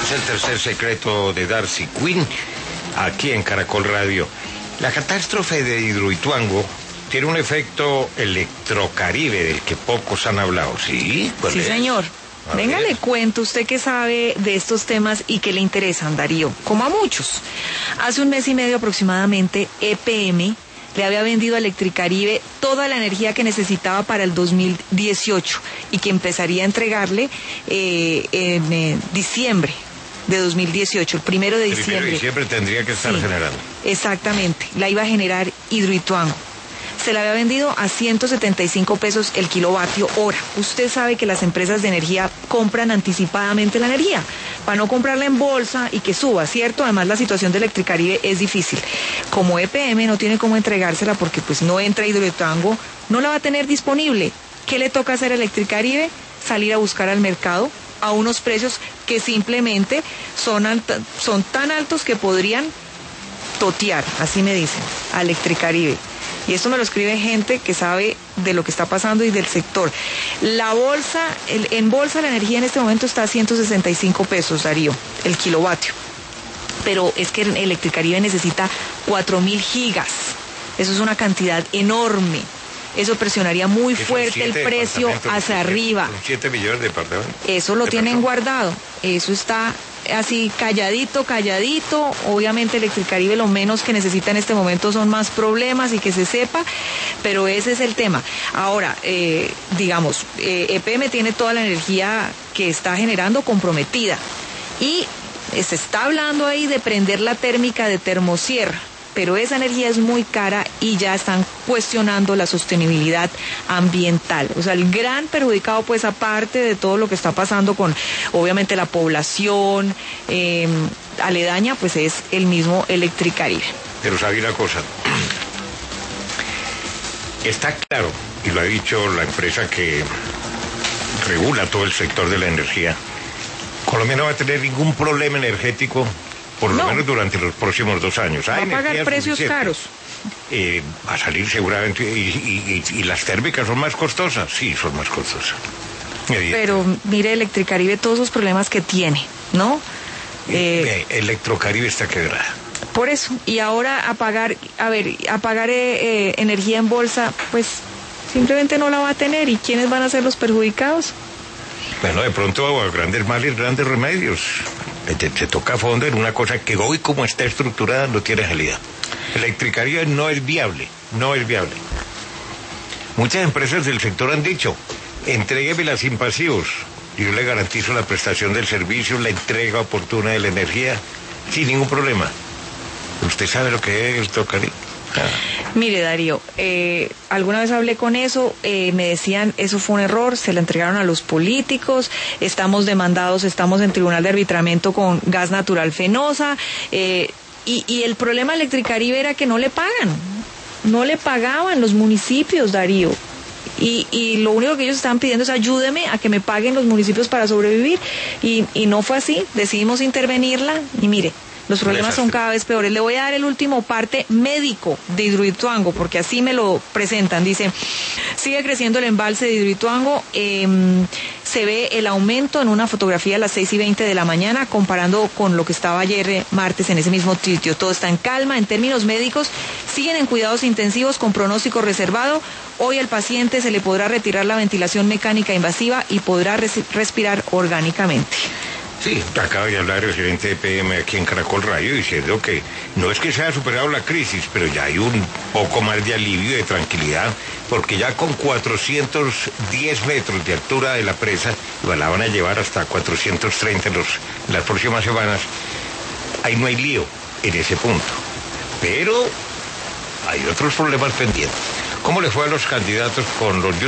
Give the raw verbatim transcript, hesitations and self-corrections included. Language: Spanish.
es el tercer secreto de Darcy Quinn, aquí en Caracol Radio. La catástrofe de Hidroituango tiene un efecto electrocaribe del que pocos han hablado, ¿sí? ¿Cuál sí, es? señor. A Venga, ver. Le cuento, usted que sabe de estos temas y que le interesan, Darío, como a muchos. Hace un mes y medio aproximadamente, E P M le había vendido a Electricaribe toda la energía que necesitaba para el dos mil dieciocho y que empezaría a entregarle eh, en eh, diciembre de dos mil dieciocho, el primero de diciembre. El primero de diciembre tendría que estar sí, generando. Exactamente, la iba a generar Hidroituango. Se la había vendido a ciento setenta y cinco pesos el kilovatio hora. Usted sabe que las empresas de energía compran anticipadamente la energía para no comprarla en bolsa y que suba, ¿cierto? Además la situación de Electricaribe es difícil. Como E P M no tiene cómo entregársela porque pues no entra Hidroituango, no la va a tener disponible. ¿Qué le toca hacer a Electricaribe? Salir a buscar al mercado a unos precios que simplemente son, alta, son tan altos que podrían totear, así me dicen, a Electricaribe. Y esto me lo escribe gente que sabe de lo que está pasando y del sector. La bolsa, el, en bolsa la energía en este momento está a ciento sesenta y cinco pesos, Darío, el kilovatio. Pero es que Electricaribe necesita cuatro mil gigas. Eso es una cantidad enorme. Eso presionaría muy fuerte el precio hacia arriba. siete millones de departamentos. Eso lo tienen guardado. Eso está así calladito, calladito. Obviamente Electricaribe lo menos que necesita en este momento son más problemas y que se sepa, pero ese es el tema. Ahora, eh, digamos, eh, E P M tiene toda la energía que está generando comprometida y se está hablando ahí de prender la térmica de Termosierra, pero esa energía es muy cara y ya están cuestionando la sostenibilidad ambiental. O sea, el gran perjudicado, pues aparte de todo lo que está pasando con, obviamente, la población eh, aledaña, pues es el mismo Electricaribe. Pero sabe una cosa, está claro, y lo ha dicho la empresa que regula todo el sector de la energía, Colombia no va a tener ningún problema energético por lo no. menos durante los próximos dos años. Va a pagar precios caros. Eh, va a salir seguramente, y, y, y, y las térmicas son más costosas, sí, son más costosas. Pero mire, Electricaribe, todos los problemas que tiene, ¿no? Eh, eh, Electrocaribe está quebrada. Por eso, y ahora a pagar, a ver, a pagar eh, eh, energía en bolsa, pues simplemente no la va a tener. ¿Y quiénes van a ser los perjudicados? Bueno, de pronto a grandes males, grandes remedios. Se, se toca a fondo en una cosa que hoy, como está estructurada, no tiene salida. Electricaribe no es viable, no es viable. Muchas empresas del sector han dicho, entréguemelas sin pasivos. Yo le garantizo la prestación del servicio, la entrega oportuna de la energía, sin ningún problema. ¿Usted sabe lo que es Electrocaribe? Ah. Mire, Darío, eh, alguna vez hablé con eso, eh, me decían, eso fue un error, se la entregaron a los políticos, estamos demandados, estamos en tribunal de arbitramiento con Gas Natural Fenosa, eh, y, y el problema de Electricaribe era que no le pagan, no le pagaban los municipios, Darío. Y, y lo único que ellos estaban pidiendo es ayúdeme a que me paguen los municipios para sobrevivir, y, y no fue así, decidimos intervenirla, y mire, los problemas son cada vez peores. Le voy a dar el último parte médico de Hidroituango, porque así me lo presentan. Dice, sigue creciendo el embalse de Hidroituango. Eh, se ve el aumento en una fotografía a las seis y veinte de la mañana, comparando con lo que estaba ayer eh, martes en ese mismo sitio. Todo está en calma. En términos médicos, siguen en cuidados intensivos con pronóstico reservado. Hoy al paciente se le podrá retirar la ventilación mecánica invasiva y podrá res- respirar orgánicamente. Sí, acaba de hablar el gerente de E P M aquí en Caracol Radio diciendo que no es que se haya superado la crisis, pero ya hay un poco más de alivio y de tranquilidad, porque ya con cuatrocientos diez metros de altura de la presa, la van a llevar hasta cuatrocientos treinta en, los, en las próximas semanas, ahí no hay lío en ese punto. Pero hay otros problemas pendientes. ¿Cómo le fue a los candidatos con los